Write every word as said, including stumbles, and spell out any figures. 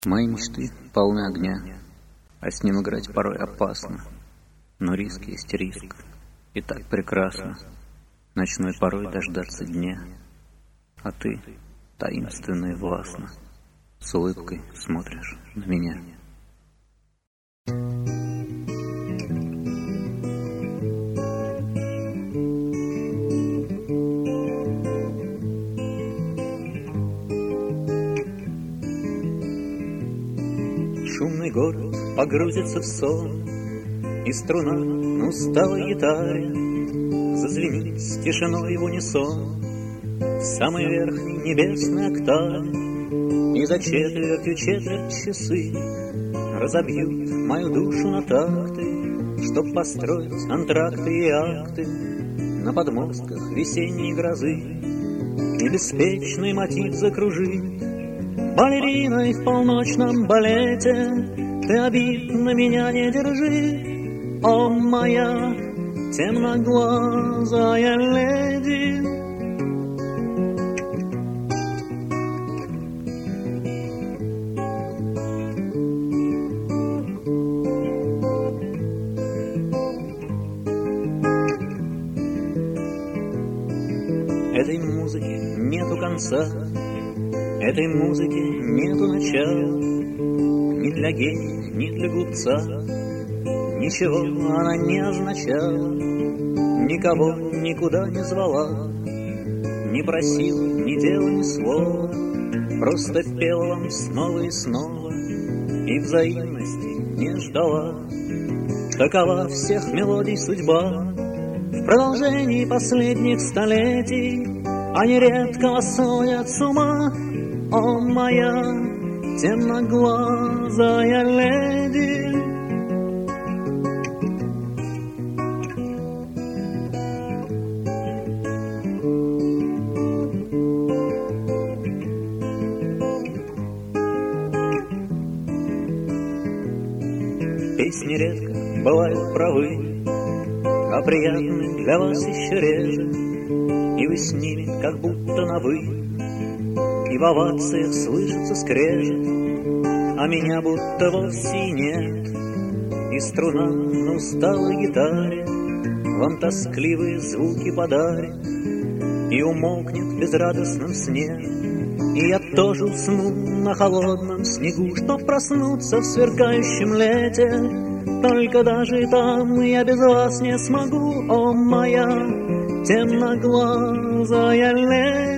Мои мечты полны огня, а с ним играть порой опасно. Но риск есть риск, и так прекрасно ночной порой дождаться дня. А ты таинственно и властно с улыбкой смотришь на меня. Шумный город погрузится в сон, и струна на усталой гитаре зазвенит с тишиной в унисон в самой верхней небесной октаве. И за четвертью четверть часы разобьют мою душу на такты, чтоб построить антракты и акты на подмостках весенней грозы. И беспечный мотив закружит балериной в полночном балете. Ты обид на меня не держи, о моя темноглазая леди. Этой музыки нету конца, этой музыки нету начала, ни для гения, ни для глупца. Ничего она не означала, никого никуда не звала, не просила ни дела, ни слова, просто пела вам снова и снова, и взаимности не ждала. Такова всех мелодий судьба в продолжении последних столетий. Они редко сводят с ума, о моя темноглазая леди. Песни редко бывают правы, а приятны для вас еще реже, и вы с ними как будто на «вы», и в овациях слышится скрежет, а меня будто вовсе и нет. И струна на усталой гитаре вам тоскливые звуки подарит и умолкнет в безрадостном сне. И я тоже усну на холодном снегу, чтоб проснуться в сверкающем лете. Только даже там я без вас не смогу, о моя темноглазая леди.